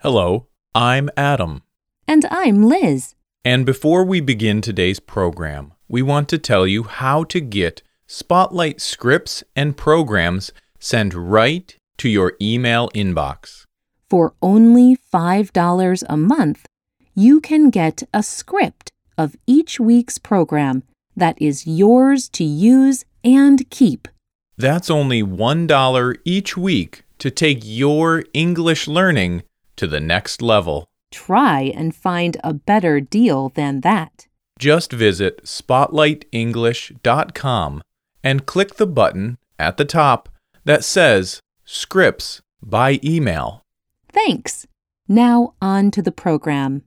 Hello, I'm Adam. And I'm Liz. And before we begin today's program, we want to tell you how to get Spotlight scripts and programs sent right to your email inbox. For only $5 a month, you can get a script of each week's program that is yours to use and keep. That's only $1 each week to take your English learning to the next level. Try and find a better deal than that. Just visit spotlightenglish.com and click the button at the top that says Scripts by Email. Thanks. Now on to the program.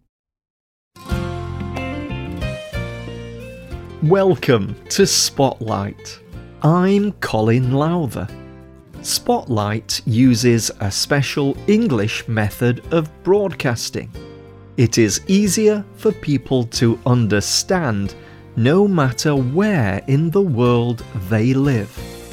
Welcome to Spotlight. I'm Colin Lowther. Spotlight uses a special English method of broadcasting. It is easier for people to understand no matter where in the world they live.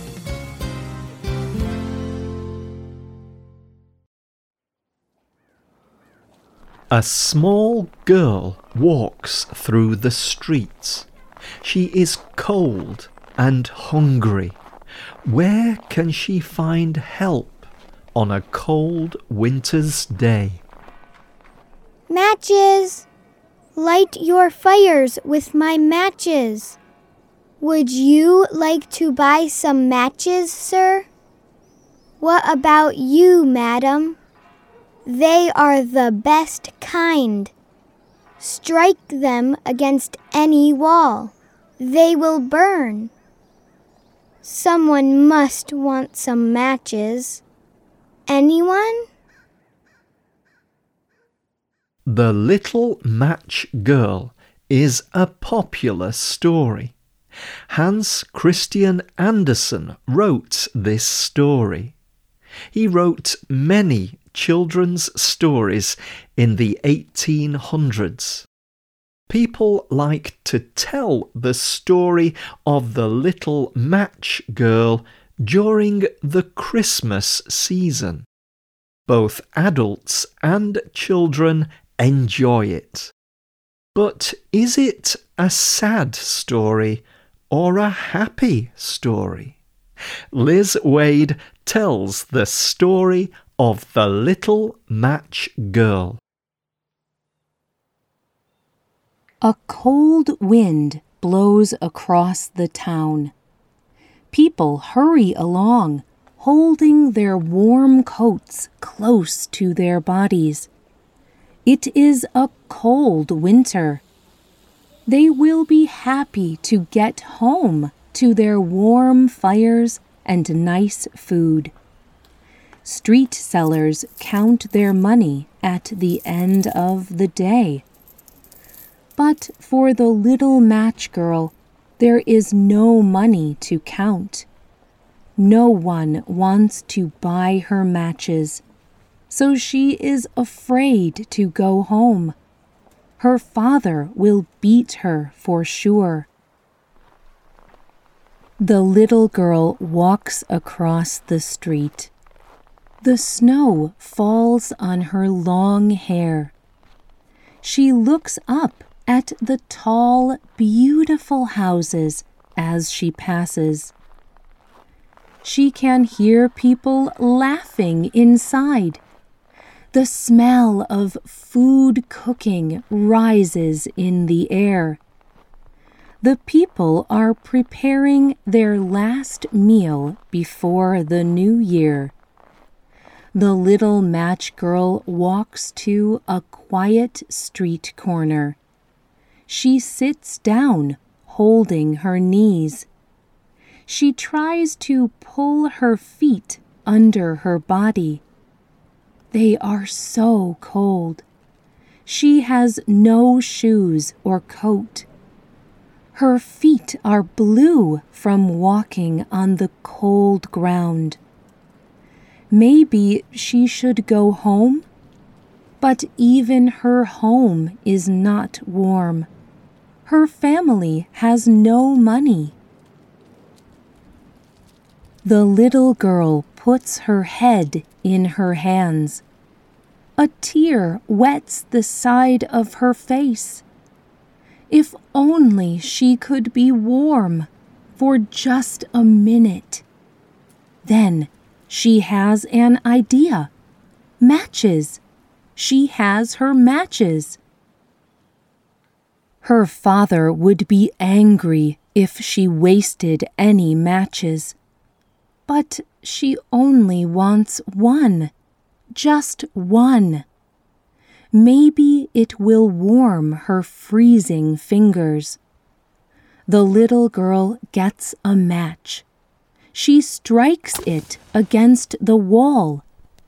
A small girl walks through the streets. She is cold and hungry. Where can she find help on a cold winter's day? Matches! Light your fires with my matches. Would you like to buy some matches, sir? What about you, madam? They are the best kind. Strike them against any wall. They will burn. Someone must want some matches. Anyone? The Little Match Girl is a popular story. Hans Christian Andersen wrote this story. He wrote many children's stories in the 1800s. People like to tell the story of the Little Match Girl during the Christmas season. Both adults and children enjoy it. But is it a sad story or a happy story? Liz Wade tells the story of the Little Match Girl. A cold wind blows across the town. People hurry along, holding their warm coats close to their bodies. It is a cold winter. They will be happy to get home to their warm fires and nice food. Street sellers count their money at the end of the day. But for the Little Match Girl, there is no money to count. No one wants to buy her matches, so she is afraid to go home. Her father will beat her for sure. The little girl walks across the street. The snow falls on her long hair. She looks up at the tall, beautiful houses as she passes. She can hear people laughing inside. The smell of food cooking rises in the air. The people are preparing their last meal before the new year. The Little Match Girl walks to a quiet street corner. She sits down, holding her knees. She tries to pull her feet under her body. They are so cold. She has no shoes or coat. Her feet are blue from walking on the cold ground. Maybe she should go home, but even her home is not warm. Her family has no money. The little girl puts her head in her hands. A tear wets the side of her face. If only she could be warm for just a minute. Then she has an idea. Matches. She has her matches. Her father would be angry if she wasted any matches. But she only wants one. Just one. Maybe it will warm her freezing fingers. The little girl gets a match. She strikes it against the wall.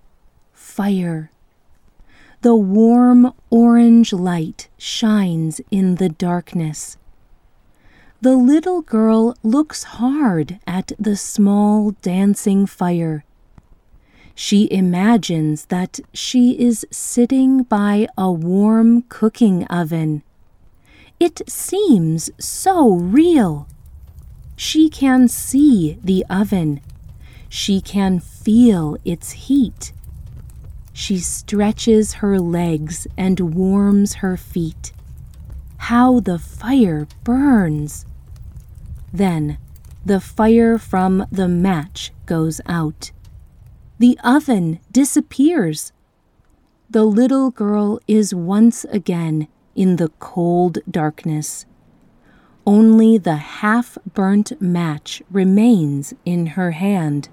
Fire. The warm orange light shines in the darkness. The little girl looks hard at the small dancing fire. She imagines that she is sitting by a warm cooking oven. It seems so real. She can see the oven. She can feel its heat. She stretches her legs and warms her feet. How the fire burns! Then the fire from the match goes out. The oven disappears. The little girl is once again in the cold darkness. Only the half-burnt match remains in her hand.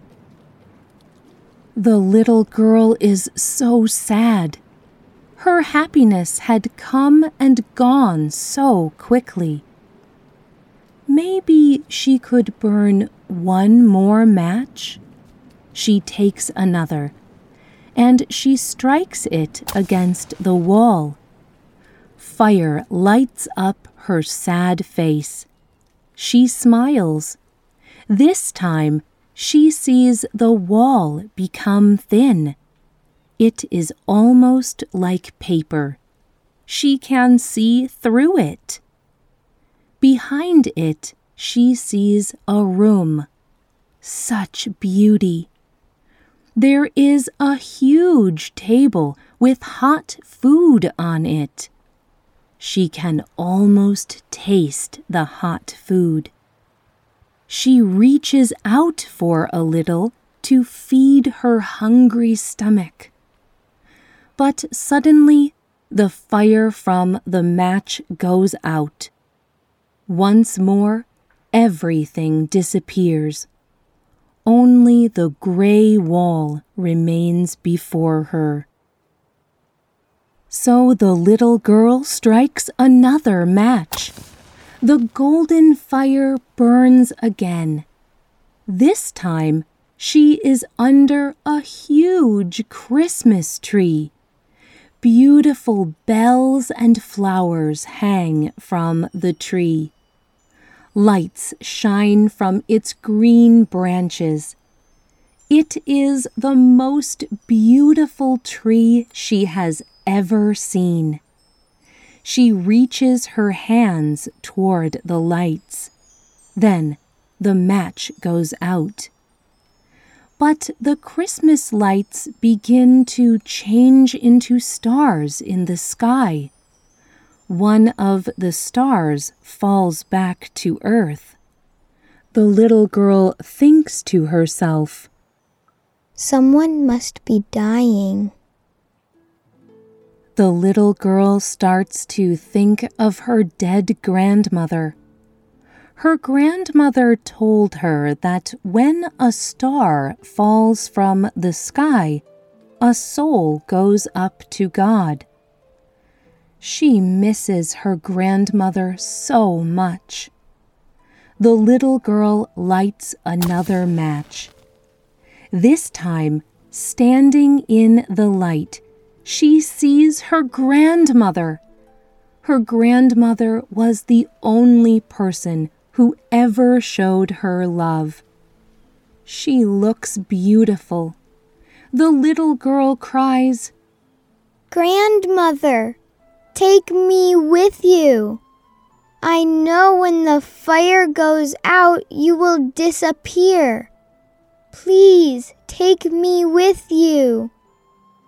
The little girl is so sad. Her happiness had come and gone so quickly. Maybe she could burn one more match? She takes another, and she strikes it against the wall. Fire lights up her sad face. She smiles. This time, she sees the wall become thin. It is almost like paper. She can see through it. Behind it, she sees a room. Such beauty! There is a huge table with hot food on it. She can almost taste the hot food. She reaches out for a little to feed her hungry stomach. But suddenly, the fire from the match goes out. Once more, everything disappears. Only the gray wall remains before her. So the little girl strikes another match. The golden fire burns again. This time, she is under a huge Christmas tree. Beautiful bells and flowers hang from the tree. Lights shine from its green branches. It is the most beautiful tree she has ever seen. She reaches her hands toward the lights. Then the match goes out. But the Christmas lights begin to change into stars in the sky. One of the stars falls back to earth. The little girl thinks to herself, "Someone must be dying." The little girl starts to think of her dead grandmother. Her grandmother told her that when a star falls from the sky, a soul goes up to God. She misses her grandmother so much. The little girl lights another match. This time, standing in the light, she sees her grandmother. Her grandmother was the only person who ever showed her love. She looks beautiful. The little girl cries, "Grandmother, take me with you. I know when the fire goes out, you will disappear. Please take me with you."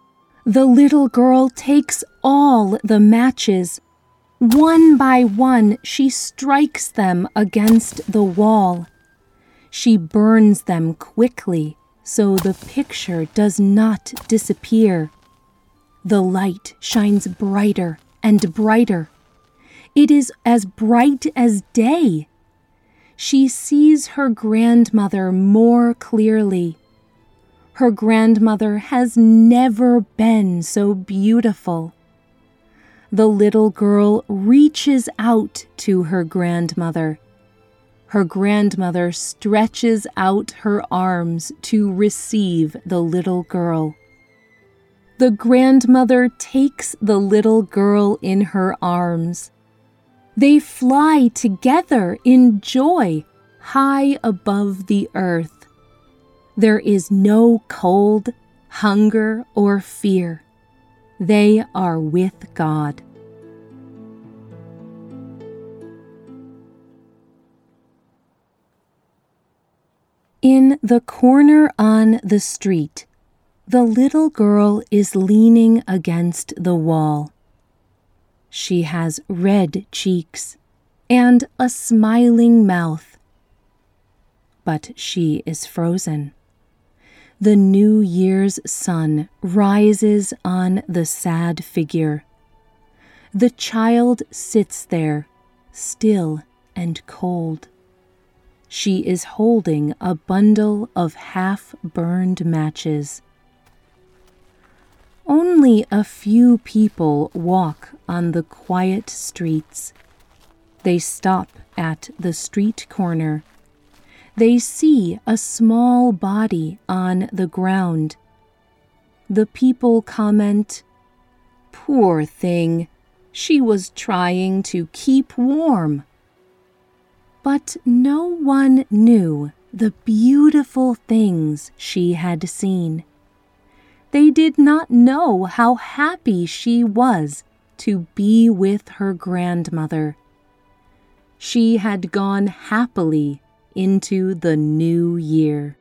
The little girl takes all the matches. One by one, she strikes them against the wall. She burns them quickly so the picture does not disappear. The light shines brighter and brighter. It is as bright as day. She sees her grandmother more clearly. Her grandmother has never been so beautiful. The little girl reaches out to her grandmother. Her grandmother stretches out her arms to receive the little girl. The grandmother takes the little girl in her arms. They fly together in joy high above the earth. There is no cold, hunger, or fear. They are with God. In the corner on the street, the little girl is leaning against the wall. She has red cheeks and a smiling mouth, but she is frozen. The New Year's sun rises on the sad figure. The child sits there, still and cold. She is holding a bundle of half-burned matches. Only a few people walk on the quiet streets. They stop at the street corner. They see a small body on the ground. The people comment, "Poor thing, she was trying to keep warm." But no one knew the beautiful things she had seen. They did not know how happy she was to be with her grandmother. She had gone happily into the new year.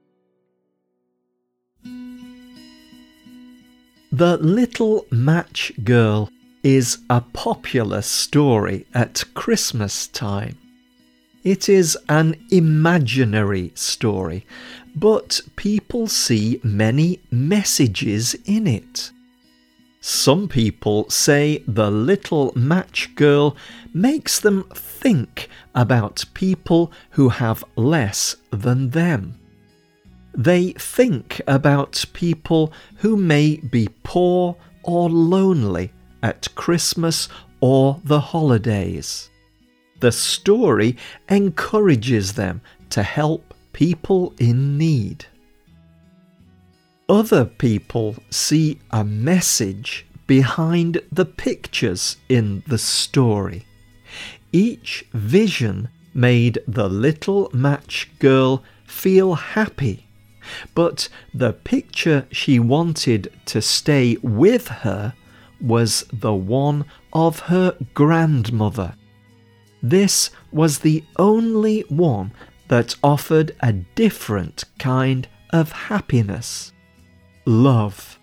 The Little Match Girl is a popular story at Christmas time. It is an imaginary story, but people see many messages in it. Some people say the Little Match Girl makes them think about people who have less than them. They think about people who may be poor or lonely at Christmas or the holidays. The story encourages them to help people in need. Other people see a message behind the pictures in the story. Each vision made the Little Match Girl feel happy, but the picture she wanted to stay with her was the one of her grandmother. This was the only one that offered a different kind of happiness. Love.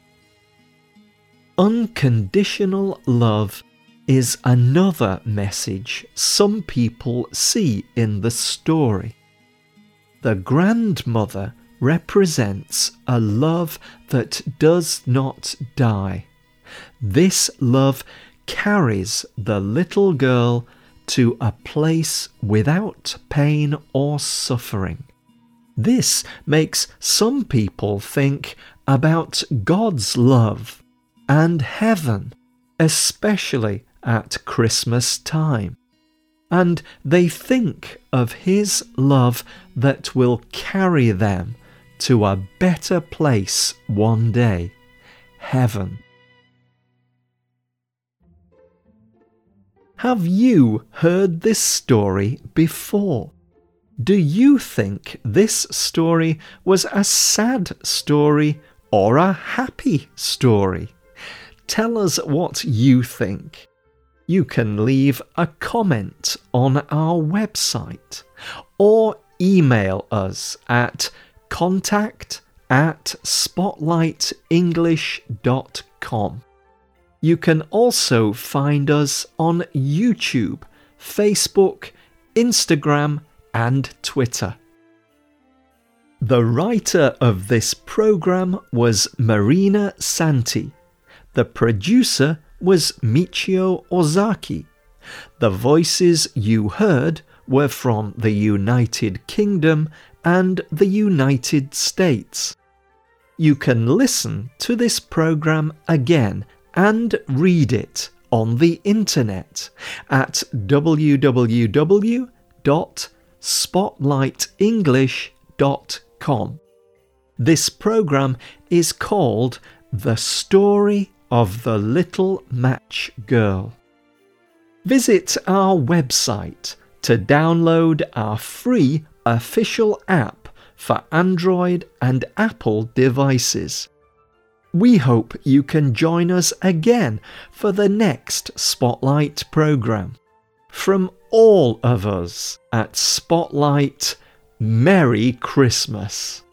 Unconditional love is another message some people see in the story. The grandmother represents a love that does not die. This love carries the little girl to a place without pain or suffering. This makes some people think about God's love and heaven, especially at Christmas time. And they think of His love that will carry them to a better place one day, heaven. Have you heard this story before? Do you think this story was a sad story or a happy story? Tell us what you think. You can leave a comment on our website or email us at contact at spotlightenglish.com. You can also find us on YouTube, Facebook, Instagram, and Twitter. The writer of this program was Marina Santi. The producer was Michio Ozaki. The voices you heard were from the United Kingdom and the United States. You can listen to this program again and read it on the internet at www.spotlightenglish.com. This program is called The Story of the Little Match Girl. Visit our website to download our free official app for Android and Apple devices. We hope you can join us again for the next Spotlight program. From all of us at Spotlight, Merry Christmas!